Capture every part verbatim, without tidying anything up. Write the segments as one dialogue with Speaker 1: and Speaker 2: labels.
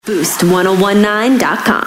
Speaker 1: boost ten nineteen dot com.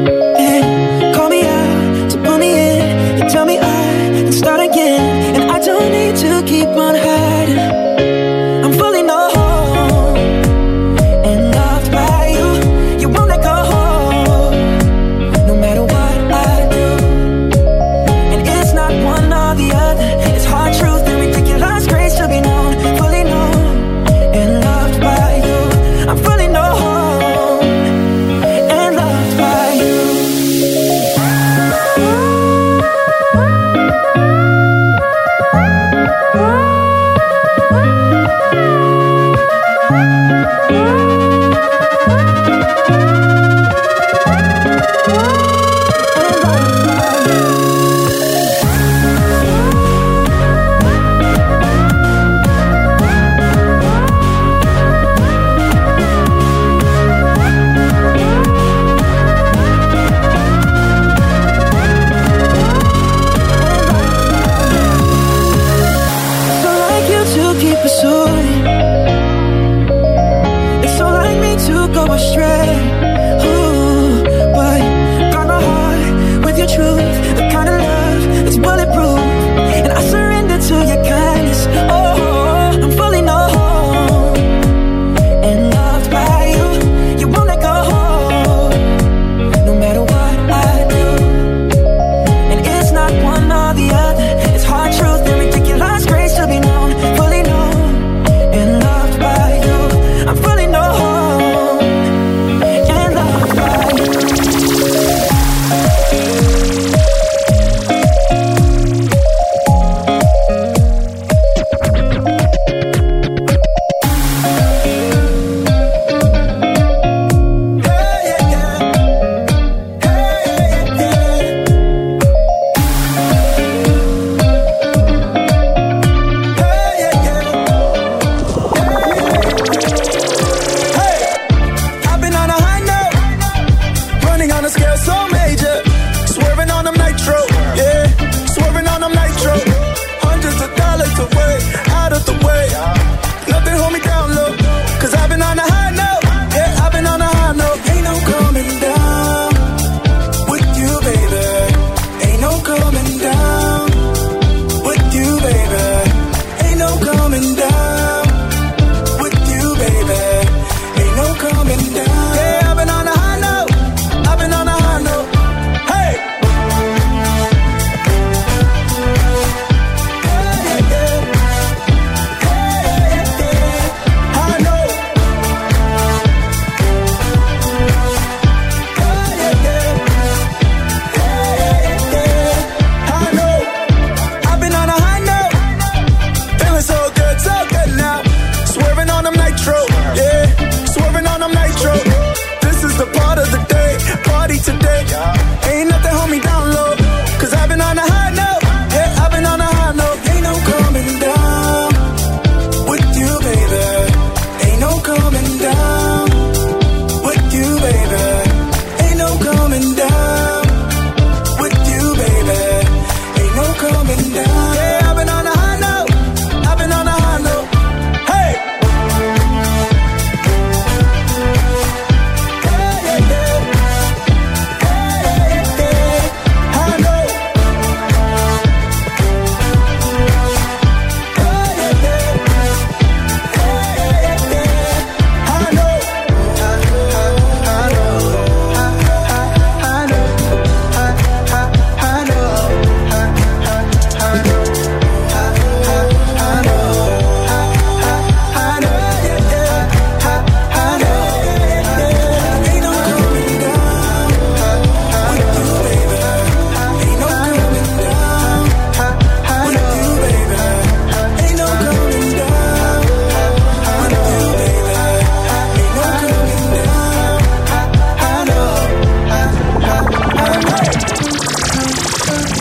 Speaker 2: Tell me I can start again, and I don't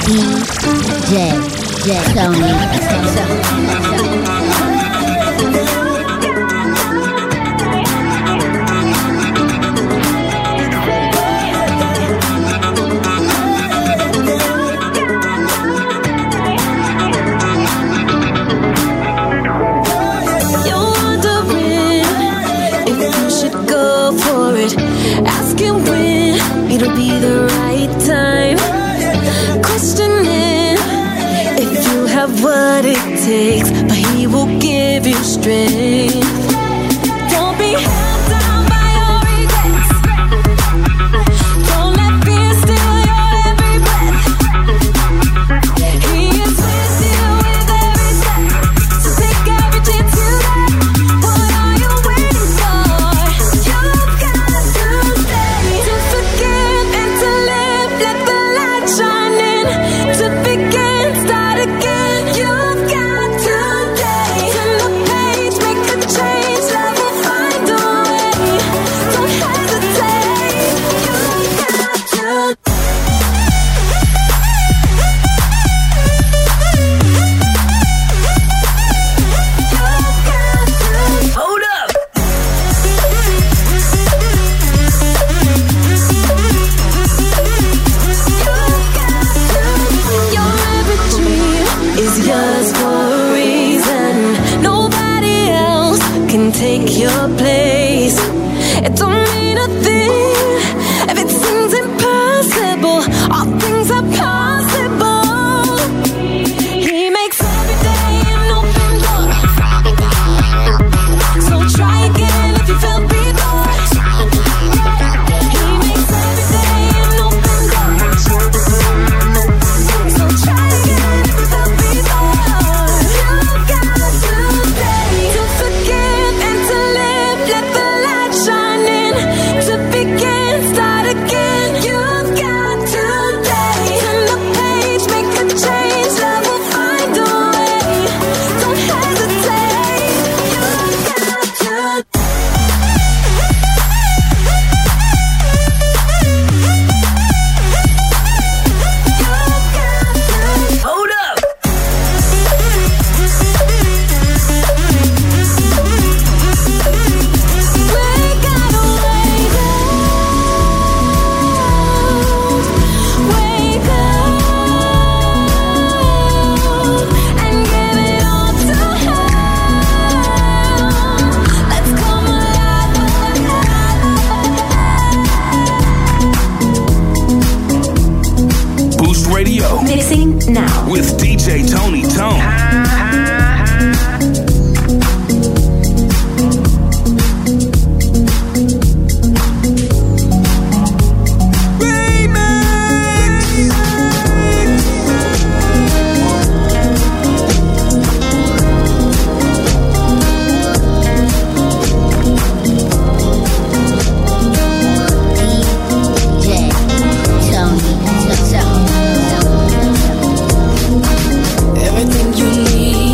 Speaker 2: J, J, Tony,
Speaker 3: You're wondering if you should go for it. Asking when it'll be the right time. Questioning if you have what it takes, but he will give you strength. Don't be held down by your regrets. Don't let fear steal your every breath. He is with you with every step, so take every chance you get. What are you waiting for? You've got to stay. To forgive and to live, let the light shine in. To begin, start again. You've got to stay. Turn the page, make a change. Love will find a way. Don't hesitate. You've got to. Hold up. Your every dream is yours for a reason. Nobody else can take your place. It don't mean a thing if it seems impossible. All things are possible. He makes every day an open door. So try again if you feel before. He makes every day an open door. So try again if you feel before. You've got to stay. To forgive and to live, let the light shine in. To begin, start again. You've got to stay. Turn the page, make a change. Love will find a way. Don't hesitate. You've got to. Hold up. We gotta wake up, wake up, and give it all to him. Let's come alive.
Speaker 4: Boost Radio
Speaker 1: Mixing now.
Speaker 4: with D J Tony Tone.
Speaker 2: J, Tony,
Speaker 3: Everything you need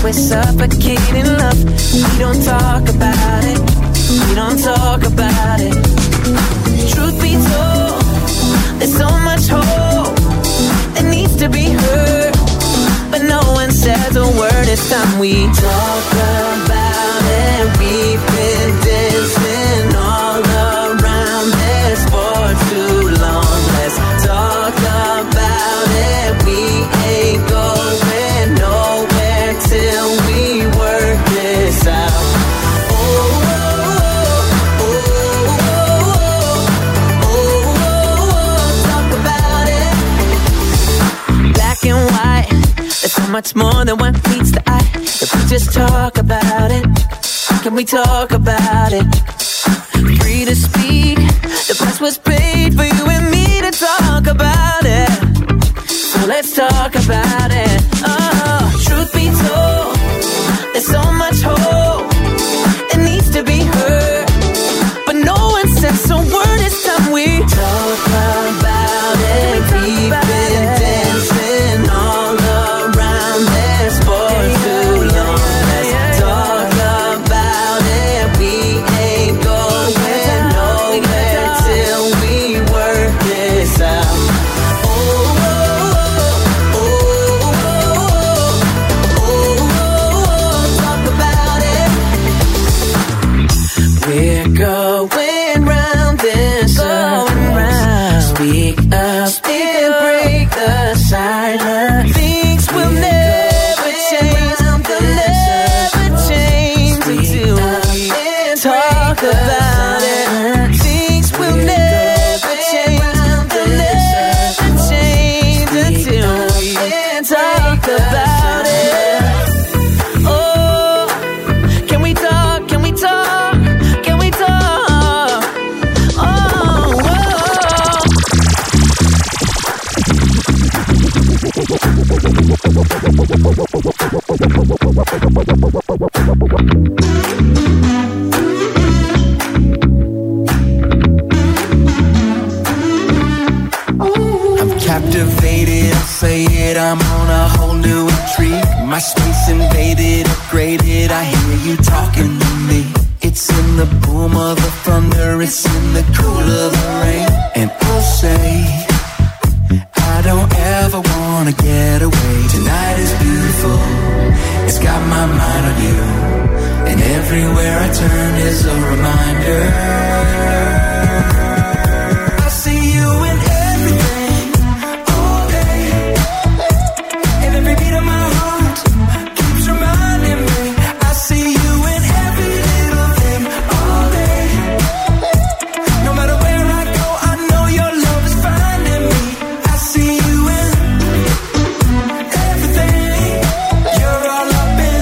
Speaker 3: we're suffocating love. We don't talk about it. We don't talk about it. Truth be told, there's so much hope that needs to be heard, but no one says a word. It's time we talk about it. We've been dancing all around this for too long. Let's talk about it. We ain't going nowhere till we work this out. Oh, oh, oh, oh, oh, oh, oh, talk about it. Black and white, there's so much more than what meets the eye. If we just talk about it, can we talk about it? Free to speak, the price was paid for you and me to talk about it. So let's talk about it. Oh, truth be told, there's so much hope that needs to be heard, but no one says a word. It's time we talk about it. We've been dancing all around this for too long. Let's talk about it. We ain't going nowhere till we work this out. Oh, oh, oh, oh, oh, talk about it. We're going round and going round. Speak up and break the silence. Things will never change. They'll never change until we talk about it. Things will never change. They'll never change until we talk about it. Oh, can we talk? Can we talk? Can we talk? Oh, oh.
Speaker 5: I'm captivated, I'll say it, I'm on a whole new intrigue. My space invaded, upgraded, I hear you talking to me. It's in the boom of the thunder, it's in the cool of the rain. And I'll say, I don't ever wanna get away. Tonight is beautiful, it's got my mind on you, and everywhere I turn is a reminder. I see you in everything, all day, and every beat of my heart keeps reminding me. I see you in every little thing, all day. No matter where I go, I know your love is finding me. I see you in everything. You're all up in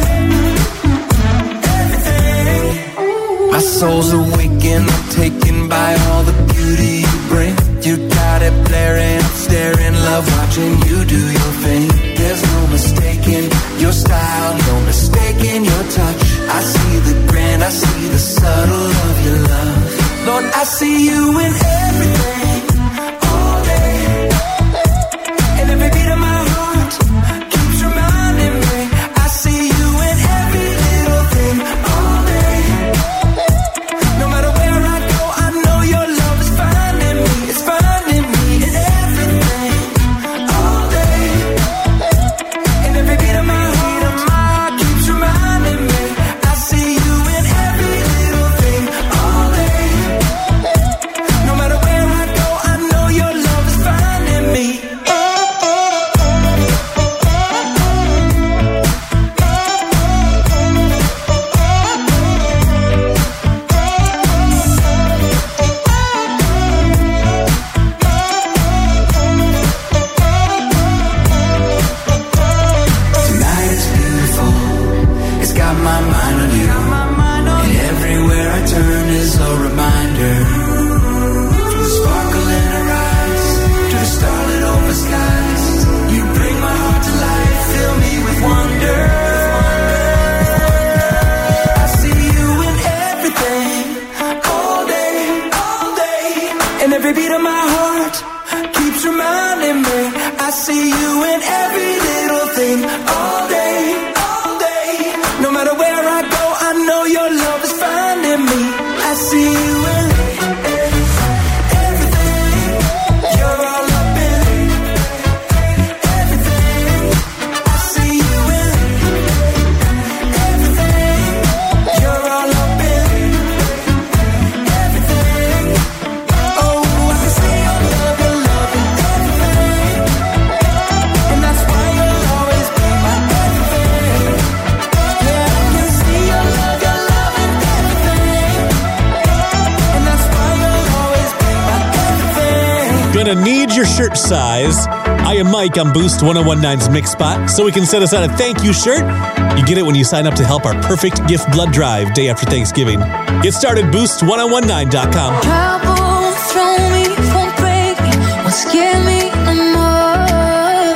Speaker 5: everything. My soul's awakened, I'm taken by all the beauty you bring. You got it blaring, I'm staring, love watching you do your thing. There's no mistaking your style, no mistaking your touch. I see the grand, I see the subtle of your love. Lord, I see you in everything, all day, and every beat of my heart keeps reminding me. I see you in every little thing, all day. No matter where I go, I know your love is finding me. It's finding me in everything, all day, and every beat of my heart keeps reminding me. I see you in every little thing, all day. No matter where I go, I know your love is finding me. Tonight is beautiful, it's got my mind on you, and everywhere I turn is a reminder. From the sparkle in her eyes to the starlit open skies, you bring my heart to life, fill me with wonder. I see you in everything, all day, all day, and every beat of my heart keeps reminding me. I see you in every little thing, all day, all day. see you in everything. You're all up in everything. I see you in everything. You're all up in everything. Oh, I can see your love, your love in everything. And that's why you'll always be my everything. Yeah, I can see your love, your love in everything. And that's why you'll always be my everything.
Speaker 6: Gonna need your shirt size. I am Mike on Boost ten nine's Mix Spot, so we can set aside a thank you shirt. You get it when you sign up to help our Perfect Gift Blood Drive day after Thanksgiving. Get started, boost ten nineteen dot com.
Speaker 3: Trouble won't throw me, won't break me, won't scare me no more.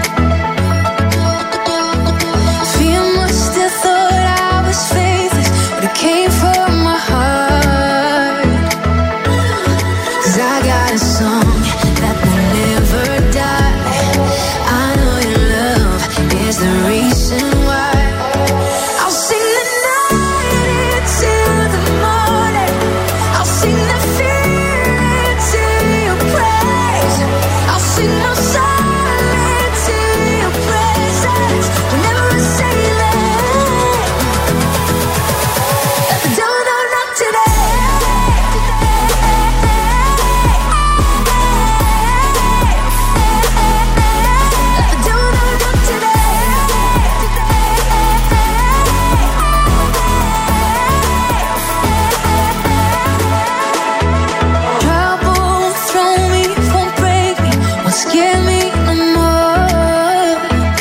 Speaker 3: Fear must have thought I was faithless, but it came from my heart. 'Cause I got a song that will never die. I know your love is the reason why. I'll sing the night till the morning. I'll sing the fear to your praise. I'll sing my song to your presence. Whenever I say that, don't know not today. Don't know not today. Trouble won't throw me, won't break me, won't scare me no more.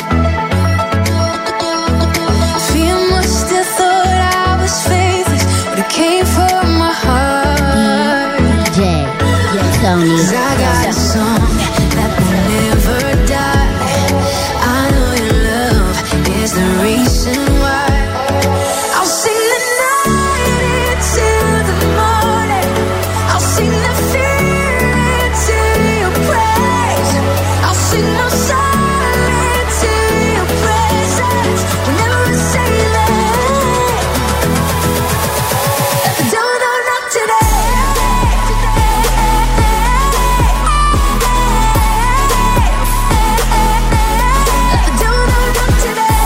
Speaker 3: Fear must have thought I was faithless, but it came from my heart.
Speaker 2: D J Tony.
Speaker 3: 'Cause I got a song that will never die. I know your love is the reason why. I'll sing the night till the morning. I'll sing the fear to your praise. I'll sing my song to your presence. Whenever I say that, don't know not today. Don't know not today.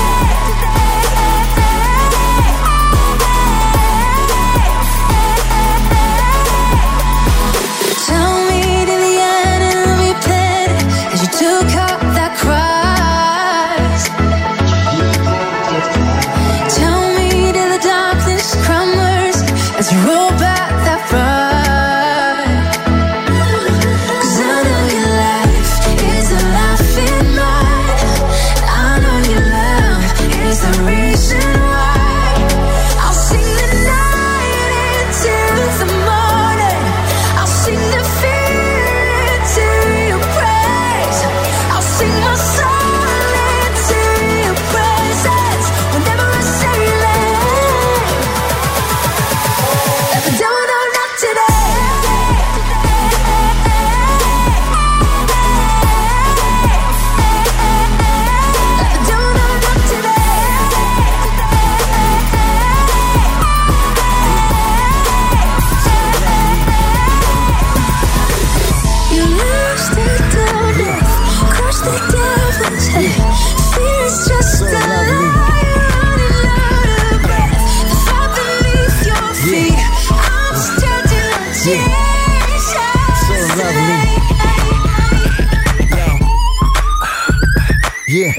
Speaker 3: Tell me to the enemy pit as you took up that cross. Tell me to the darkness crumbles as you roll back that rod. 'Cause I know your life is a life in mine. I know your love is the reason why. I'll sing the night till the morning. I'll sing the fear to your praise. I'll sing my song to your presence. Whenever I say that, don't know not today. Don't know not today. You lose the darkness, crush the devil's head. Fear is just a lie, running out of breath. The fire beneath your feet, I'm standing on Jesus.
Speaker 7: So lovely. Yeah.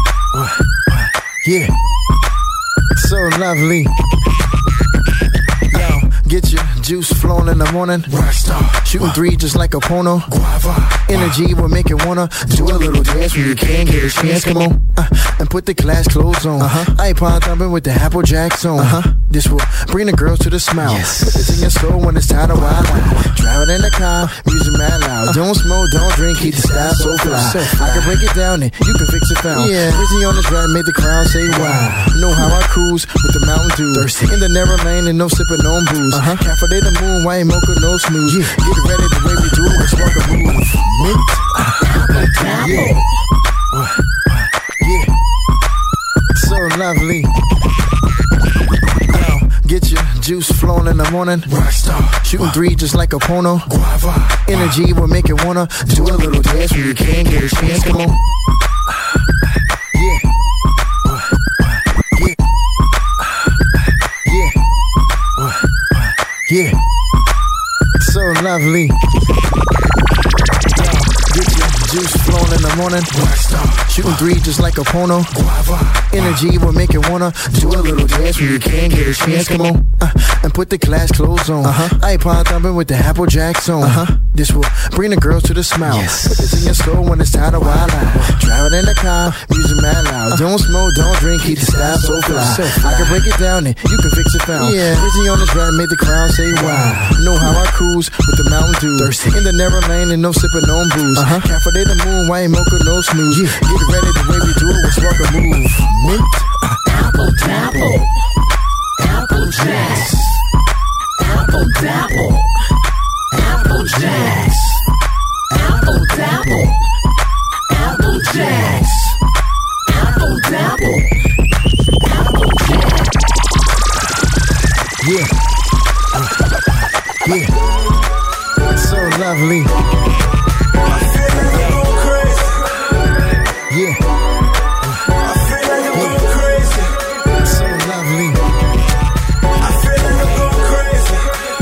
Speaker 7: Yeah. So lovely. Yo, get your juice flowing in the morning. Rockstar. Shooting three just like a porno. Guava. Energy will make you wanna do a little dance when you can't get a chance. Come on. Uh, and put the class clothes on. Uh-huh. iPod thumping with the Applejack on. Uh-huh. This will bring the girls to the smile. Yes. Put this in your soul when it's time to wild out. Driving in the car, music mad loud. Uh-huh. Don't smoke, don't drink, keep the style so fly. so fly. I can break it down and you can fix it found. Yeah. Busy on this ride, made the crowd say wow. Know how I cruise with the Mountain Dew. Thirsty. In the narrow lane and no sipping on booze. Uh-huh. Cafe the moon, white mocha, no snooze. Yeah. Get ready the way we do it, let's walk a move. Mint. Yeah. Yeah. So lovely. Now, Get your juice flowing in the morning. Rockstar. Shooting three just like a porno. Guava. Energy will make it wanna do a little dance when you can get a chance. Come on. Yeah. Yeah. Yeah. Yeah. So lovely. Get your juice flowing in the morning. Rockstar. Shooting three just like a porno. Guava. Energy will make it wanna do a little dance when you can get a chance. Come on. Uh, and put the class clothes on. Uh-huh. iPod thumping with the Applejack on. Uh-huh. This will bring the girls to the smile. Yes. Put this in your store when it's time to wild out. Driving in the car, music mad loud. Uh, don't smoke, don't drink, keep the style so fly. so fly. I can break it down and you can fix it found. Yeah. Busy on this ride, make the crowd say wow. Know how I cruise with the Mountain Dew. Thirsty. In the narrow lane and no sipping on booze. Uh-huh. Cafe de the moon, white mocha, no snooze. Yeah. Get ready the way we do it, let's walk a move. Mint.
Speaker 8: Apple Dapple. Apple Jacks. Apple Dapple. Apple Jacks. Apple Dapple. Apple Jacks. Apple Dapple. Apple Jacks.
Speaker 7: Yeah. Uh, yeah. So lovely.
Speaker 5: I feel like I'm going crazy.
Speaker 7: Yeah.
Speaker 5: I feel like I'm going crazy.
Speaker 7: So lovely.
Speaker 5: I feel like I'm going crazy.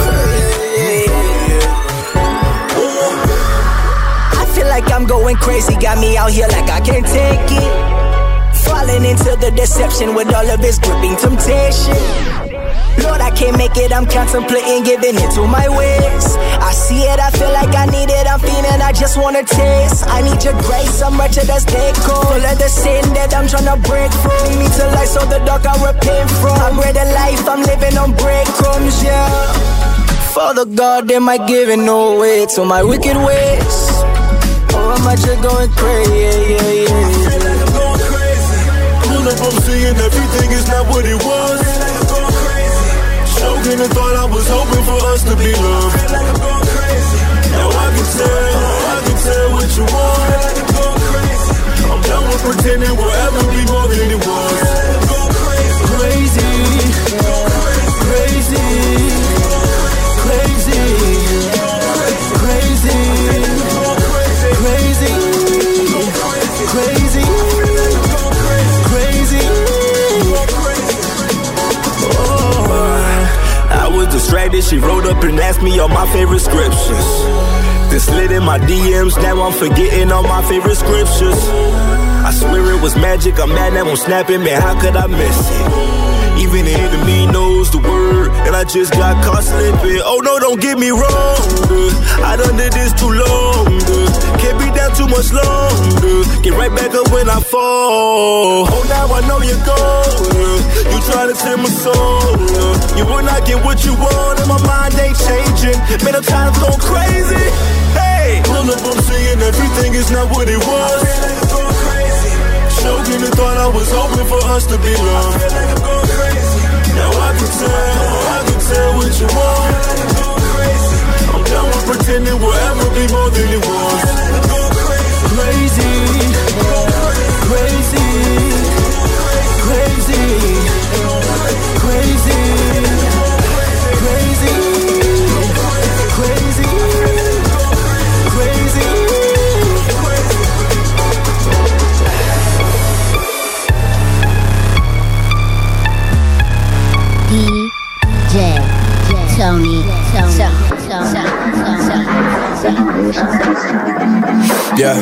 Speaker 9: I feel like I'm going crazy. Got me out here like I can't take it. Falling into the deception with all of this gripping temptation. Lord, I can't make it, I'm contemplating giving it to my ways. I see it, I feel like I need it, I'm feeling, I just wanna taste. I need your grace, I'm wretched as they cold. Full of the sin that I'm tryna break from. Bring me to life so the dark I repent from. I'm ready life, I'm living on breadcrumbs, yeah. Father God, am I giving no way to my wicked ways? Or am I just going crazy, yeah, yeah, yeah.
Speaker 5: I feel like I'm going crazy. Pull up, I'm seeing everything is not what it was. Choking the thought I was hoping for us to be loved. I feel like I'm going crazy. Now I can tell, I can tell what you want. I feel like I'm going crazy. I'm done with pretending we'll ever be more than it was. I feel like I'm going crazy. Crazy, crazy, crazy, crazy, crazy, crazy, crazy. I was distracted, she wrote up and asked me all my favorite scriptures. Then slid in my D Ms, now I'm forgetting all my favorite scriptures. I swear it was magic, I'm mad now I'm snapping, man, how could I miss it? Even the enemy knows the word, and I just got caught slipping. Oh no, don't get me wrong, uh, I done did this too long, uh, can't be down too much longer. Get right back up when I fall. Oh, now I know you're gone, uh, you try to send my soul, uh, you will not get what you want, and my mind ain't changing. Man, I'm tired of going crazy. Hey, pull up, I'm seeing everything is not what it was. I feel like I'm going crazy. Choking the thought I was hoping for us to be loved. I feel like I'm going crazy. Now I can tell, I can tell what you want. I feel like I'm going crazy. I'm done with pretending we'll ever be more than it was. I feel like I'm going crazy. Crazy, crazy, crazy, crazy, crazy, crazy, crazy.
Speaker 2: D J Tony, Tony, Tony,
Speaker 5: Yeah.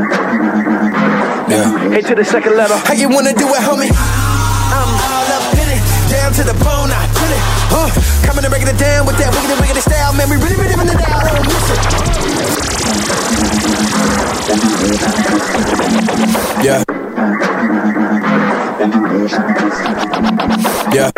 Speaker 5: Yeah.
Speaker 9: Hey, to the second letter.
Speaker 5: How you wanna do it, homie? I'm all up in it, down to the bone, I feel it. Huh? Coming and breaking it down with that wiggity wiggity style, man. We really, really in it out. Don't miss it. Yeah. Yeah.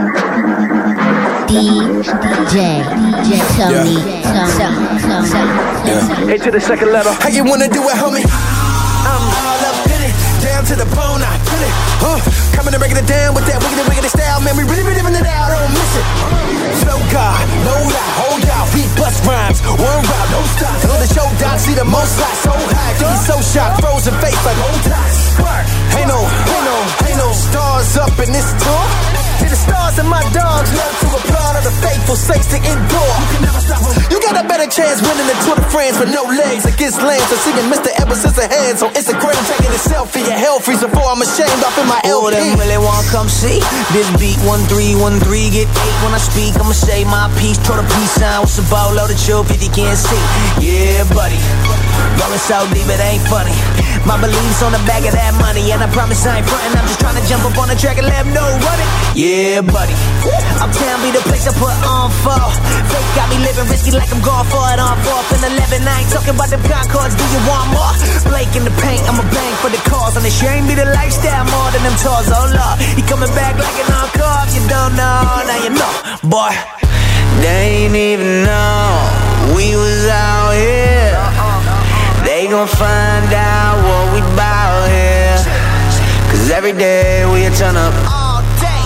Speaker 2: D J Tony, Tony,
Speaker 5: Yeah.
Speaker 9: Hey, to the second letter.
Speaker 5: How you wanna do it, homie? I'm all up in it, down to the bone, I feel it. Huh? Coming and breaking it down with that wiggity wiggity style, man. We really, really in it out. Don't miss it. Flow God, no lie, hold out, beat bust rhymes, one round, no stop. On the show, doc, see the most lights, so high, be so shocked, frozen face like old dots. Ain't no, ain't no, ain't no stars up in this tour.
Speaker 9: See the stars and my dogs love to applaud. All the faithful saints to endure. You can never stop them. You got a better chance winning the Tour de France with no legs against lambs. And singing Mister Ever since a hands on Instagram, taking a selfie at hell freeze before I'm ashamed off in my L P. Oh, them really wanna come see this beat one three one three get eight when I speak. I'ma say my piece, throw the peace sign with some ball loaded chill fifty can't see. Yeah, buddy, rolling so deep it ain't funny. My beliefs on the back of that money, and I promise I ain't frontin'. I'm just trying to jump up on the track and let them know run it. Yeah, buddy, Uptown be the place I put on for. Fake got me living risky like I'm going for it on fourth and eleven. I ain't talking about them Concords, do you want more? Blake in the paint, I'm a bang for the cause. And it sure ain't be the lifestyle more than them tours. Oh Lord, he coming back like an encore. If you don't know, now you know, boy. They ain't even know we was out here. They gon' find out what we bout here. Cause every day we a turn up. All day.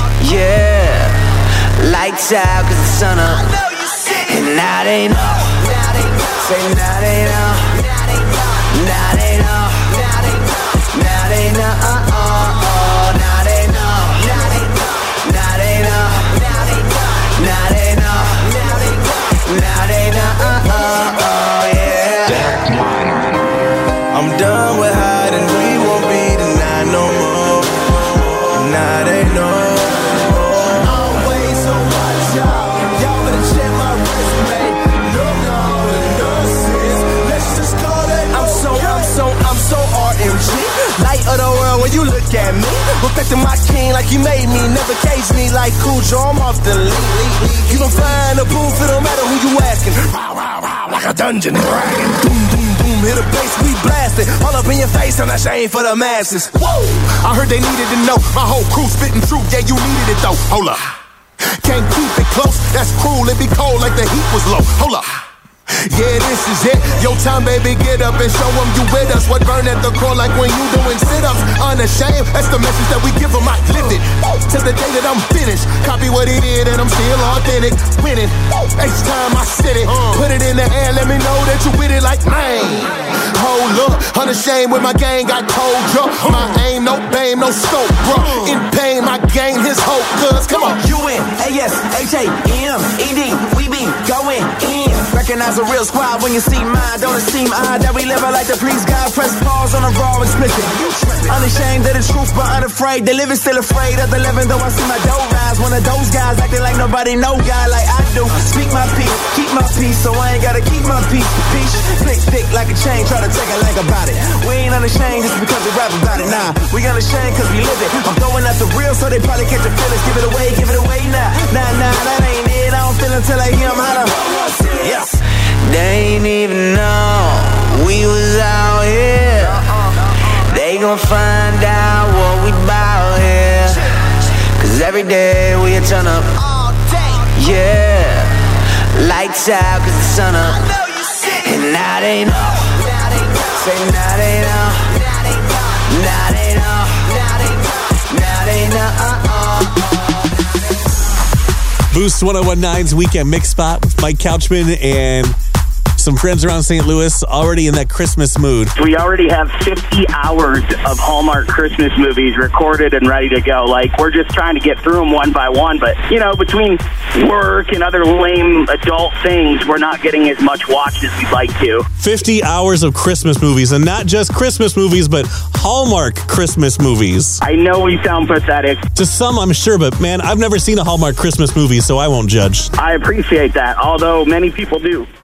Speaker 9: Yeah. Lights out cause the sun up. And now they know. Say now they know. Now they know. Now they know. Uh oh. Now they know. Now they know. Now they know. Now they know. Now they know. Uh oh. Yeah. I'm done with hiding, we won't be denied no more. Now they know. Always so watch out. Y'all better check my resume. No, no, the nurses. Let's just call that. I'm so, I'm so, I'm so R M G. Light of the world when you look at me. Respecting my king like you made me. Never cage me like Cujo, I'm off the lead. You gon' find a booth, it don't matter who you asking. Row, row, row, like a dungeon dragon. Doom, doom. Hit a bass, we blasted. All up in your face, I'm not shame for the masses. Whoa! I heard they needed to know. My whole crew spitting truth, yeah, you needed it though. Hold up. Can't keep it close, that's cruel. It be cold like the heat was low. Hold up. Yeah, this is it. Your time, baby, get up and show them you with us. What burn at the core like when you doing sit-ups. Unashamed, that's the message that we give them. I lived it to the day that I'm finished. Copy what he did and I'm still authentic. Winning, each time I sit it. Put it in the air, let me know that you with it like man. Hold up, unashamed with my gang, got cold drunk. My aim, no bame, no scope, bro. In pain, my gang, his hope, cuz, come on. U N A S H A M E D, we be going in. Recognize a real squad when you see mine. Don't it seem odd that we live like the please God? Press pause on a raw explicit. Unashamed of the truth but unafraid. They living still afraid of the living though I see my dough rise. One of those guys acting like nobody know guy like I do. Speak my peace, keep my peace, so I ain't gotta keep my peace. Peace, flick thick like a chain, try to take a leg about it. We ain't unashamed just because we rap about it. Nah, we unashamed cause we live it. I'm throwing out the real so they probably catch the feelings. Give it away, give it away now. Nah, nah, that ain't it. I don't feel until I hear them holler. Yeah. They ain't even know we was out here. They gon' find out what we bout here. Cause every day we a turn up. Yeah. Lights out cause the sun up. And now they know. Say now they know. Now they know. Now they know. Uh-oh.
Speaker 6: Boost ten nine's Weekend Mix Spot with Mike Couchman and some friends around Saint Louis already in that Christmas mood.
Speaker 10: We already have fifty hours of Hallmark Christmas movies recorded and ready to go. Like, we're just trying to get through them one by one. But, you know, between work and other lame adult things, we're not getting as much watch as we'd like to.
Speaker 6: fifty hours of Christmas movies, and not just Christmas movies, but Hallmark Christmas movies.
Speaker 10: I know we sound pathetic.
Speaker 6: To some, I'm sure, but man, I've never seen a Hallmark Christmas movie, so I won't judge.
Speaker 10: I appreciate that, although many people do.